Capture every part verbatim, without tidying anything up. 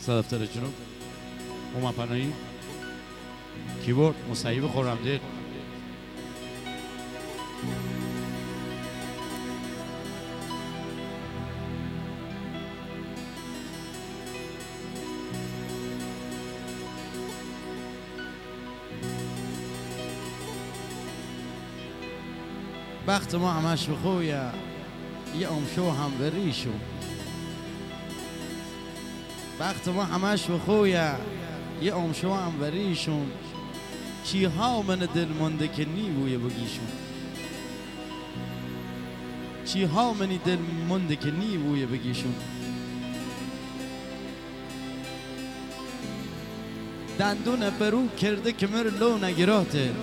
صدفتر جنوب اومد پناهی کیبورد مصیب خورمدل بخت ما همش به خویه یه امشو هم بریشون بخت ما همش به خویه یه امشو هم بریشون چی ها من دل مونده که نیبویه بگیشون چی ها منی دل مونده که نیبویه بگیشون دندون برو کرده که مر لو نگراته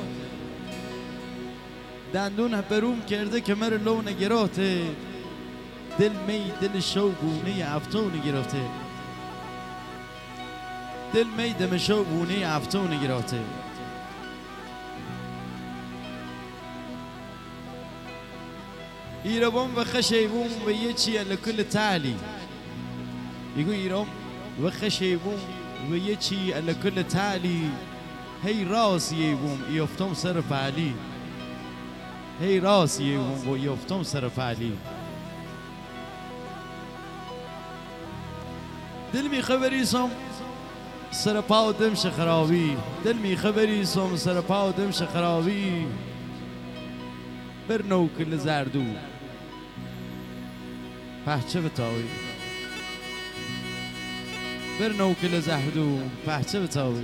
دندون بروم کرده که مر لو نگراته دل می دل شوگونه افتون گرفته دل می دم شوگونه افتون گرفته ایران و خشیبون و یه چی لکل تعلی یگو ایران و خشیبون و یه چی لکل تعلی هی راس یبوم یفتم سر فعلی هی راس یبوم و یفتم سر فعلی دل می خبریسم سر پاو دمش خرابی دل می خبریسم سر پاو دمش خرابی بر نوکل زردو پهچه بتاوی بر نوکل زردو پهچه بتاوی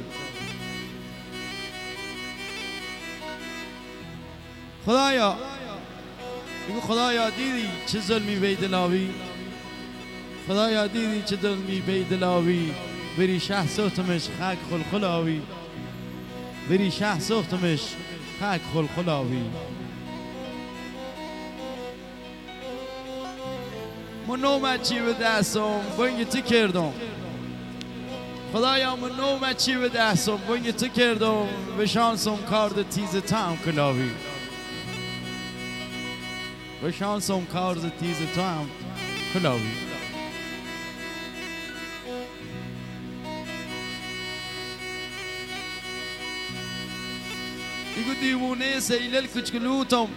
خدایا میگو خدایا دیدی چه ظلمی بی دلاوی خدایا دیدی چه ظلمی بی دلاوی بری شه سوتمش خاک خلخلاوی بری شه سوتمش خاک خلخلاوی من نومد چی به دستم بانگ تو کردم خدایا من نومد چی به دستم بانگ تو کردم به شانسم کارد تیز تام کلاوی به شانسم کارد تیز تام کلاوی ایگو دیوونه سیلل کچکلوتم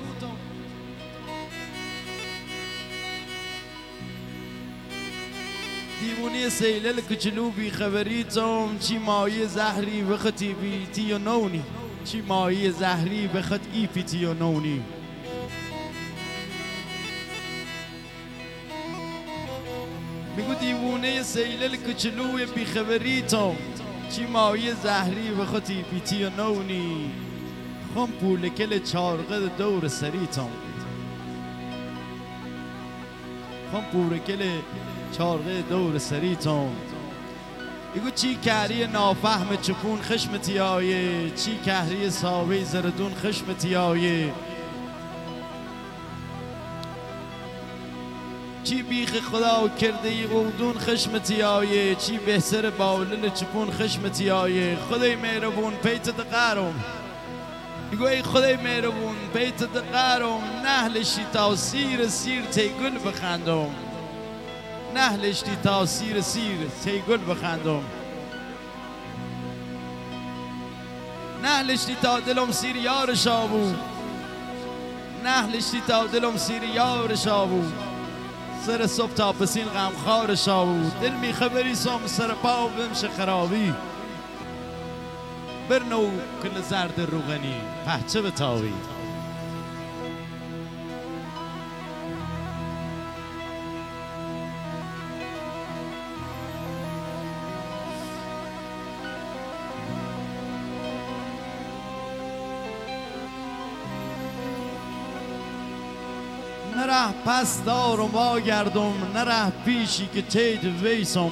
دیوونه سیلل کچلو بی خبریتم چی مایه زهری بخطی بی تیو نونی چی مایه زهری بخط ای پی تیو نونی میگو دیوونه سیلل کچلو بی خبریتم چی مایه زهری بخطی بی تیو نونی خم پول کل چارقد دور سریتم خم پول کل چارقه دور سریتم ایگو چی کهری نافهم چپون خشمتی آیه چی کهری ساوی زردون خشمتی آیه چی بیخ خدا کرده ای قودون خشمتی آیه چی بهسر باولن چپون خشمتی آیه خدای مهربون پیت دقارم ایگو ای خدای مهربون پیت دقارم نهلشی تا سیر سیر تی گل بخندم نهلش دی تا سیر سیر تی گل بخندم نهلش دی تا دلم سیر یار شابو نهلش دی تا دلم سیر یار شابو سر صبح تا پسین غم خار شابو دل می خبری سم سر پاو بمش خرابی برنو کل زرد روغنی پهچه بتاوی نره پس دارم واگردم نره پیشی که تید ویسم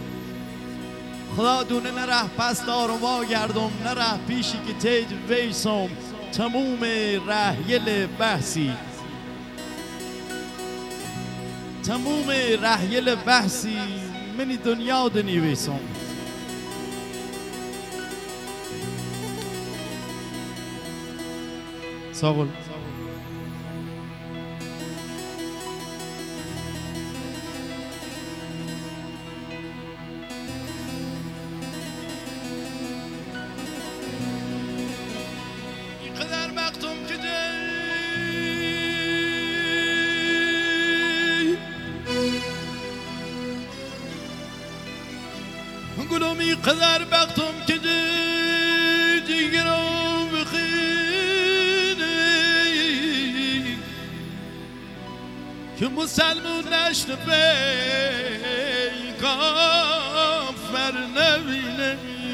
خدا دونه نره پس دارم واگردم نره پیشی که تید ویسم تموم رحیل بحثی تموم رحیل بحثی منی دنیا دنی ویسم ساغل که جی گلومی قدر بختم که جی جیگرم بخینه که مسلمون نشت پی کافر نبینه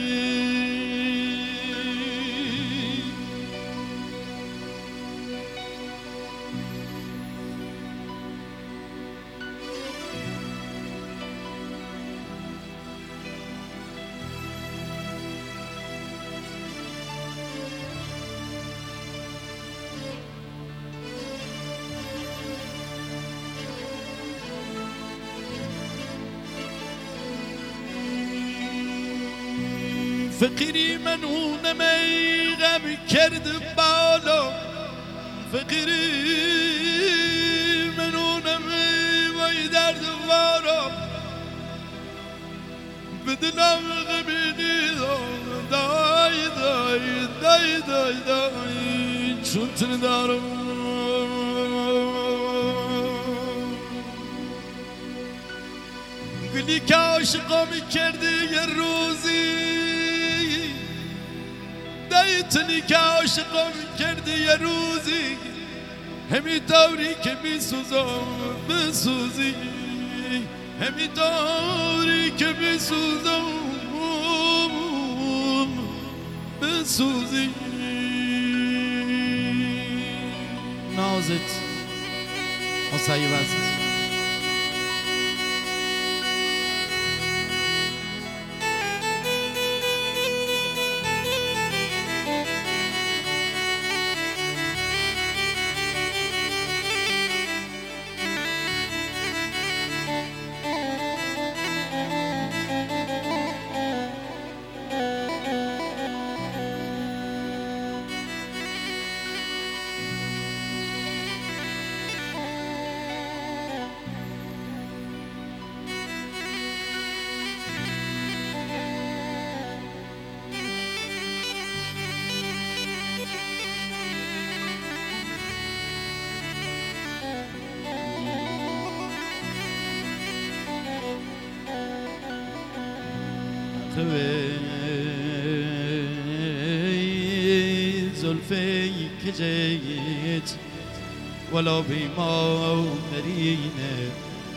فقیری منونه می غم کرد بالا فقیری منونه می وای درد وارا به دلم غمی دیدم دای دای دای دای دای چون تن دارم گلی که عاشقا می کردی یه روزی دایتنی که عاشقم کردی یه روزی همی دوری که می سوزم بسوزی همی دوری که می سوزم بسوزی نازت حسین عزیز زلفی که جیت ولا بیما قرینه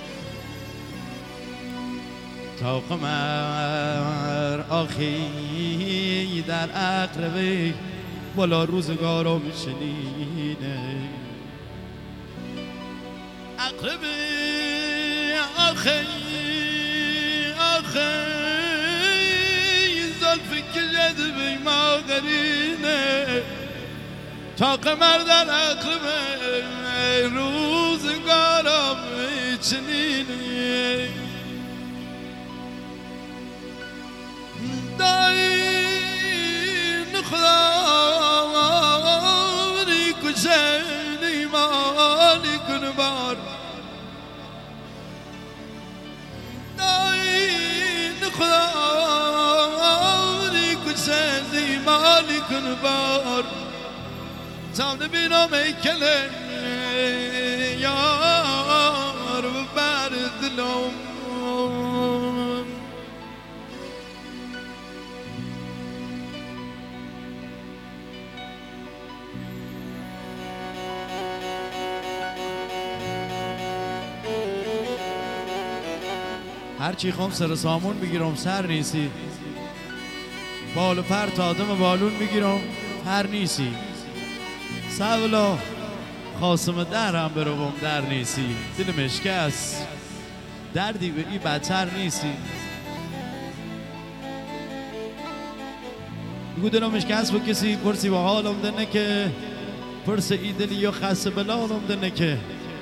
تا قمر آخی در اقربه ولا روزگارم شنینه اقربه آخی آخی زلفی که جد بیما قرینه تا قمر در اقربه روزگارم چنینه داین خداوری کشنی مالی کن بار داین خداوری کشنی مالی کن بار تا نبینم ایکله یار بر دلم هرچی خوام سر سامون میگیرم سر نیستی بال و پر تا آدم بالون میگیرم هر نیستی سولا خاصم درم بروم در نیستی دل مشکست دردی به ای بدتر نیستی بگو دلم مشکست با کسی پرسی با حالم دنه که پرس ای دلی یا خسته بلالم دنه که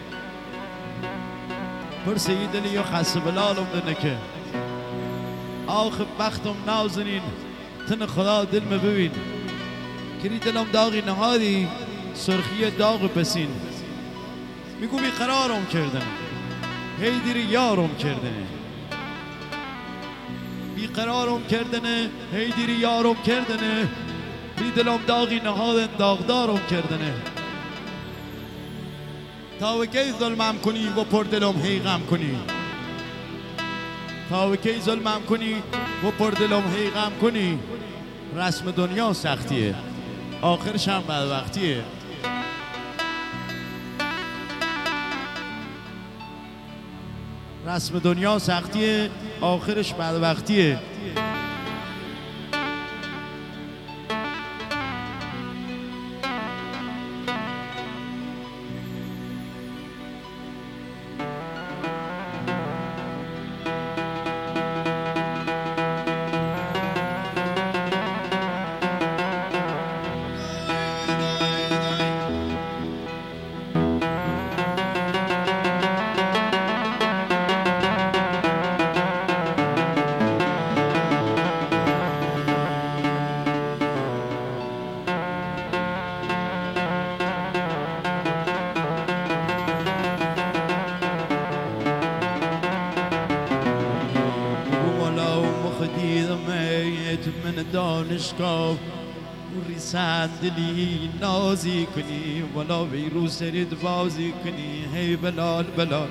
پرس ای دلی یا خسته بلالم دنه که آخ بختم نازنین تن خدا دل می ببین کری دلم داغی نهادی سرخی داغ پسین میگو بیقرارم کردن هی دیر یارم کردنه بیقرارم کردنه هی دیر یارم کردنه بی دلم داغی نهادن داغدارم کردنه تا وکی ظلمم کنی و پر دلم هی غم کنی تا وکی ظلمم کنی و پر دلم هی غم کنی رسم دنیا سختیه آخرش هم بدبختیه رسم دنیا سختیه آخرش بدبختیه من دانشگاه موری صندلی نازی کنی ولا ویرو سرید بازی کنی هی بلال بلال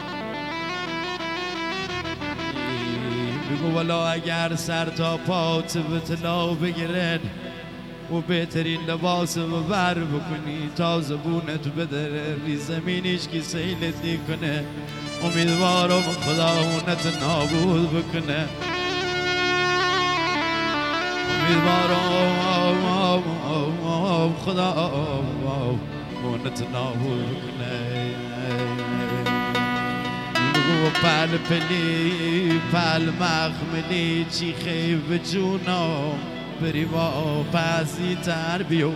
بگو ولا اگر سر تا پات به طلا بگیرن و بهترین لباس و بر بکنی تا زبونت بدره ری زمینیش کی سیلت کنه امیدوارم خدا اونت نابود بکنه امیدوارم خدا اونت نابود کنه بگو پل پلی پل مخملی چی خیب جونم بری با پسی تر بیو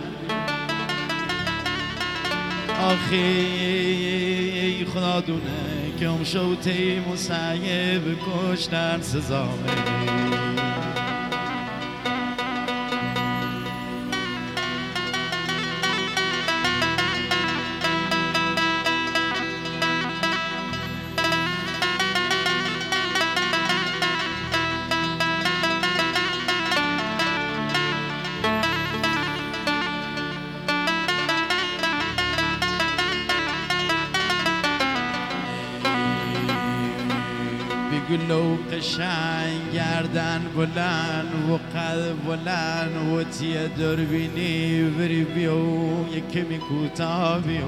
آخی خدا دونه که ام شوتی مسیب کشتن سزامه گلو قشنگ گردن بلند و قد بلند و تیه دربینی بری بیو یک کمی کوتاه بیو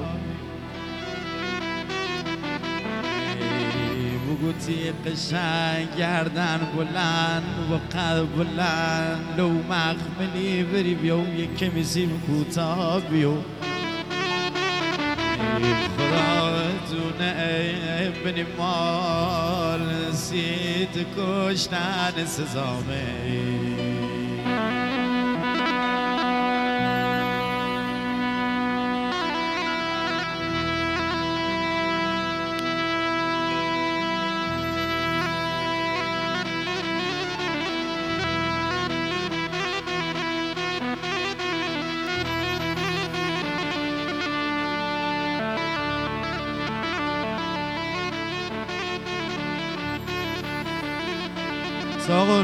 بگو تیه قشنگ گردن بلند و قد بلند لو مخملی بری بیو یک کمی سیم کوتاه بیو خدا دونه بنی مال سید کشتن سزامه ساغل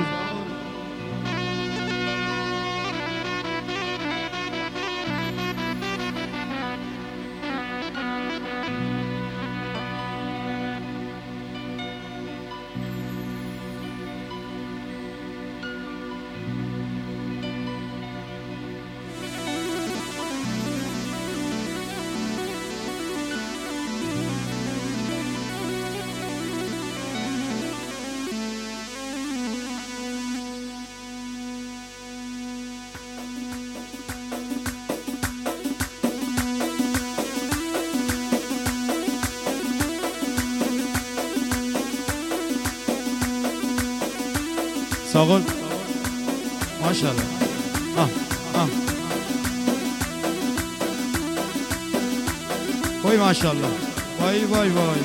ساغل ماشاءالله آه آه وای ماشاءالله وای وای وای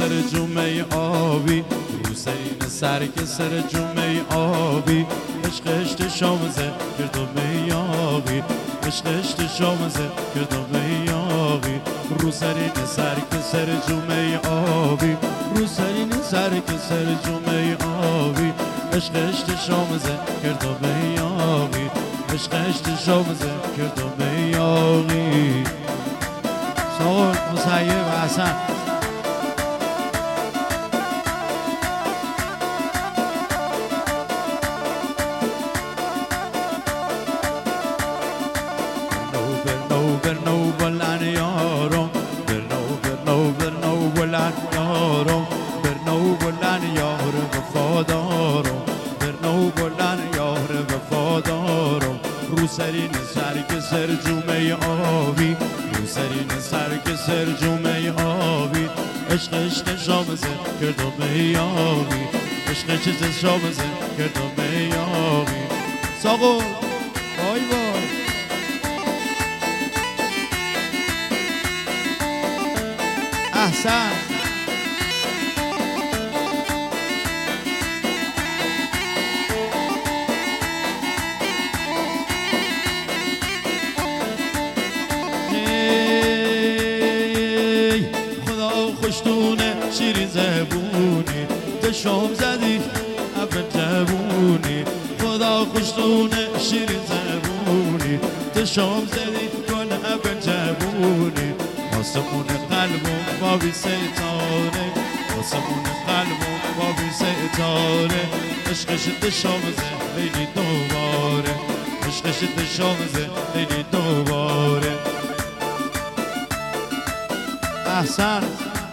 سر جمعه آبی حسین سر که سر جمعه آبی عشق عشق شامزه کرد و میاقی عشق عشق شامزه کرد و میاقی رو سرین سر که سر جمعه آبی رو سرین سر که سر جمعه آبی عشق عشق شامزه کرد و میاقی عشق عشق شامزه کرد و میاقی ساقل مسیب حسن برنو برنو بلند یارم برنو برنو برنو بلند یارم برنو بلند یار وفادارم برنو بلند یار وفادارم رو سرین سر که سر جمعه آبی رو سرین سر که سر جمعه آبی عشق عشق شامزه کرد و میاقی عشق عشق شامزه کرد و میاقی ساقو وای وای احسن خوشتونه شیرین زبونی تشام زدی اول جبونی خدا خوشتونه شیرین زبونی تشام زدی کن اول جبونی آسمون قلبم با بی ستاره آسمون قلبم با بی ستاره عشقش تشام زدی دوباره عشقش تشام زدی دوباره احسن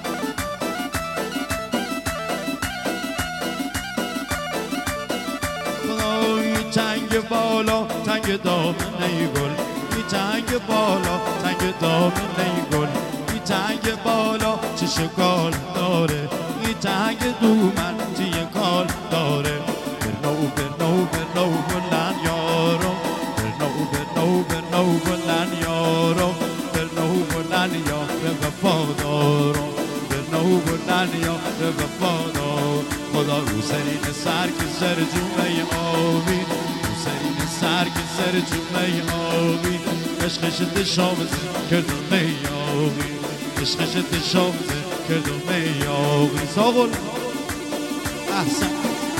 تنگ بالا تنگ دامنه گل بی تنگ بالا تنگ دامنه گل بی تنگ بالا چه شکال داره بی تنگ دومن چیه کال داره برنو برنو برنو بلند یارم برنو برنو برنو بلند یارم برنو بلند یار وفادارم برنو بلند یار وفادار خدا رو سرین سر که سر جمعه آبی سرین سر که سر جمعه آبی عشقش تشامزه کرد و میاقی عشقش تشامزه کرد و میاقی ساقل احسن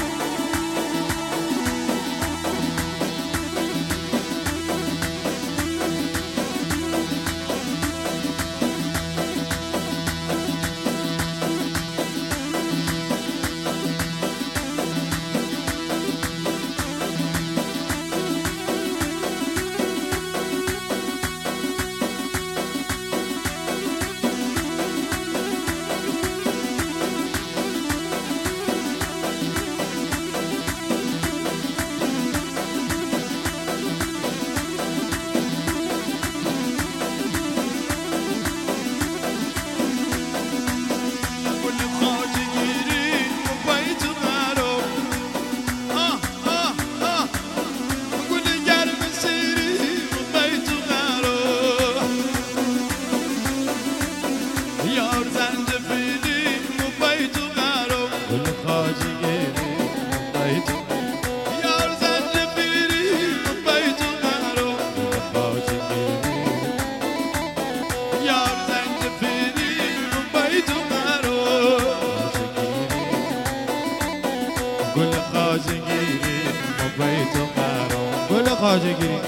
خواجه‌گیری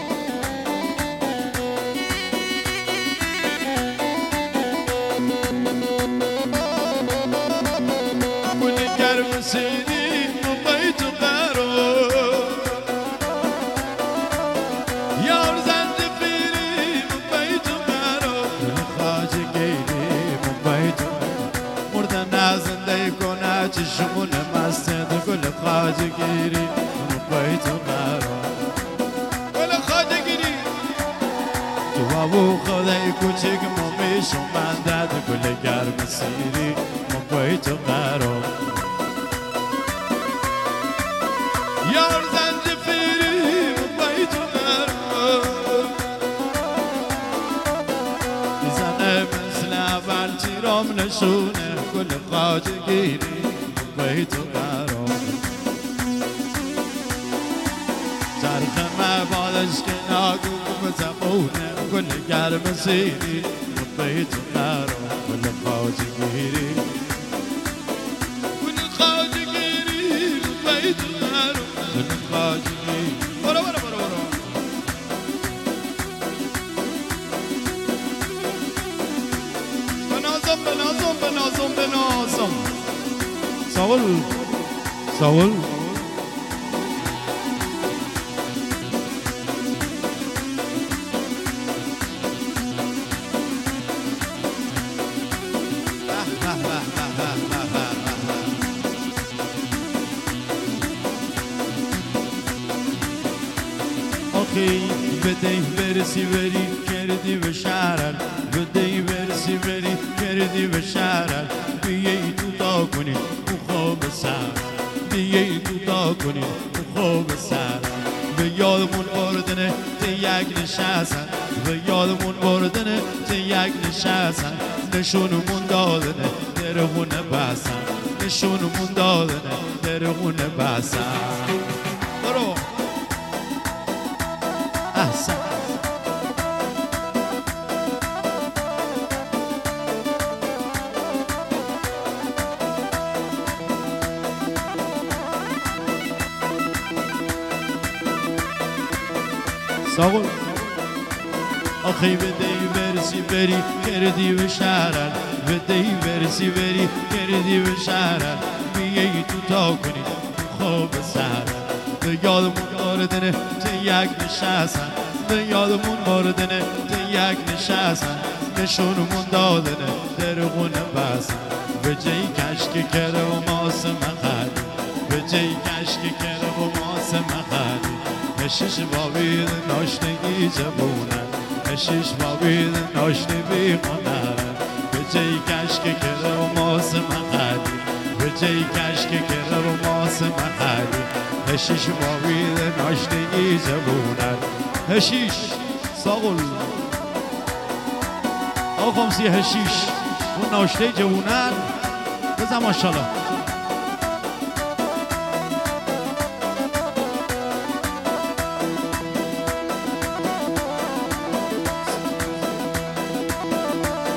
گل گرم سینی بیت قرار یار زنجفیلی بیت قرار گل خواجه‌گیری بیت مردن از زنده کنه چشمون مسته گل خواجه‌گیری بیت قرار و خدای کوچک ممیشم بندد گل گرم سیری مبای تو قرار یار زنجفیری مبای تو قرار میزنه مثل اول تیرام نشونه گل خواجه گیری بیت و قرار چرخ مبالش که ناگو بزمونه گل گرم سیری بیت و قرار گل خواجه گیری گل خواجه گیری بیت و قرار گل خواجه گیری برو برو برو برو بنازم بنازم بنازم بنازم ساول ساول آخی بدهی برسی بری کردی به شهرن بدهی برسی بری کردی به شهرن بیایی تو تا کنی او خواب سر بیایی تو تا کنی او خواب سر به یادمون بردنه تی یک نشستن به یادمون بردنه تی یک نشستن نشونمون دادنه درخونه بسن نشونمون دادنه درخونه بسن برو احسن ساقل آخی بدهی برسی بری کردی به شهرن بدهی برسی بری کردی به شهرن بیایی تو تا کنی خواب سرن به یادمون باردنه تی یک نشستن به یادمون باردنه تی یک نشستن نشونمون دادنه درخونه بسن به جای کشک کره و ماس مخدی به جای کشک کره و ماس مخدی هشش بابید ناشنگی جبونن هشش بابید ناشنگی خونن به جای کشک کره و ماس مخدی به جای کشک کره و ماس مخدی هشش بابید ناشنگی جبونن هشیش ساقل آقا خمسی هشیش اون ناشته جوونن بزن ماشالله